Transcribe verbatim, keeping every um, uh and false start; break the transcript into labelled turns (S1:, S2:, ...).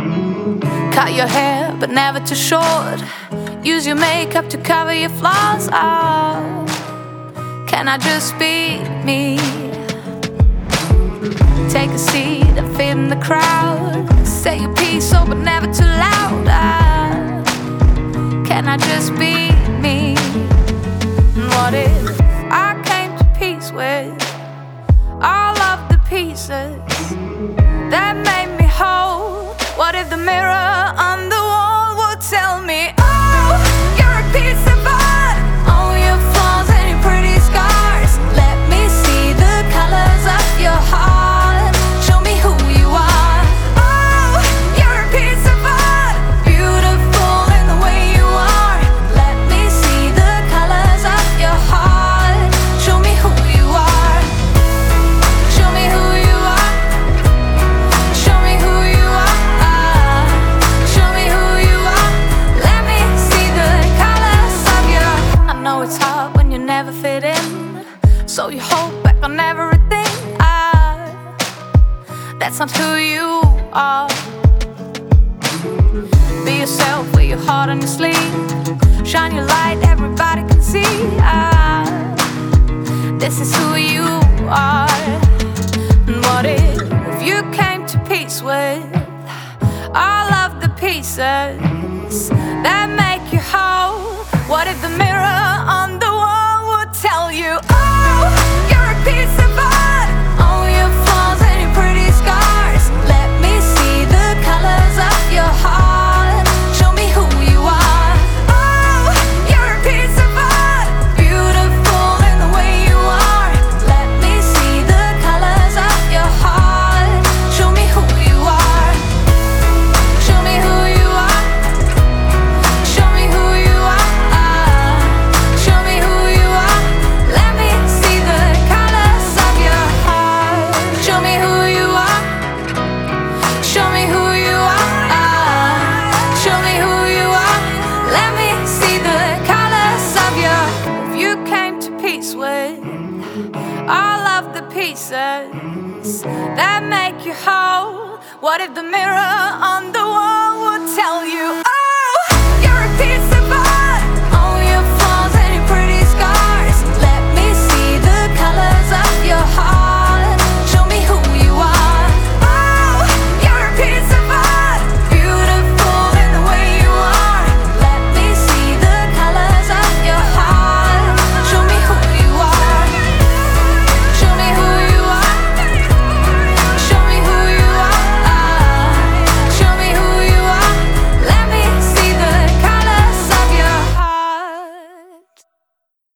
S1: Cut your hair, but never too short. Use your makeup to cover your flaws. Oh, can I just be me? Take a seat and fit in the crowd. Say your piece, oh, but never too loud. Oh, can I just be me? And what if I came to peace with all of the pieces that made me whole? What if the mirror on the wall would tell me, oh, you're a piece of art, all your flaws and your pretty scars. Let me see the colors of your heart. Show me who you are. Oh, you're a piece of art, beautiful in the way you are. Let me see the colors of your heart. Show me who you are. Show me who you are. Show me who you are. Show me who you are. Let me see the colors of your. I know it's hard when you never fit in, so you hold back on everything. Ah, that's not who you are. Be yourself, wear your heart on your sleeve. Shine your light, everybody can see. Ah, this is who you are. And what if you came to peace with all of the pieces that make you whole? What if the mirror on the wall would tell you, oh, you're a piece of art, all your flaws and your pretty scars. Let me see the colors of your heart. Show me who you are. Oh, you're a piece of art, beautiful in the way you are. Let me see the colors of your heart. Show me who you are. Show me who you are. Show me who you are. Show me who you are. Let me see the colors of your heart. Show me who you are. Show me who you are. Show me who you are. Let me see the colors of your. If you came to peace with all of the pieces that make you whole, what if the mirror on the wall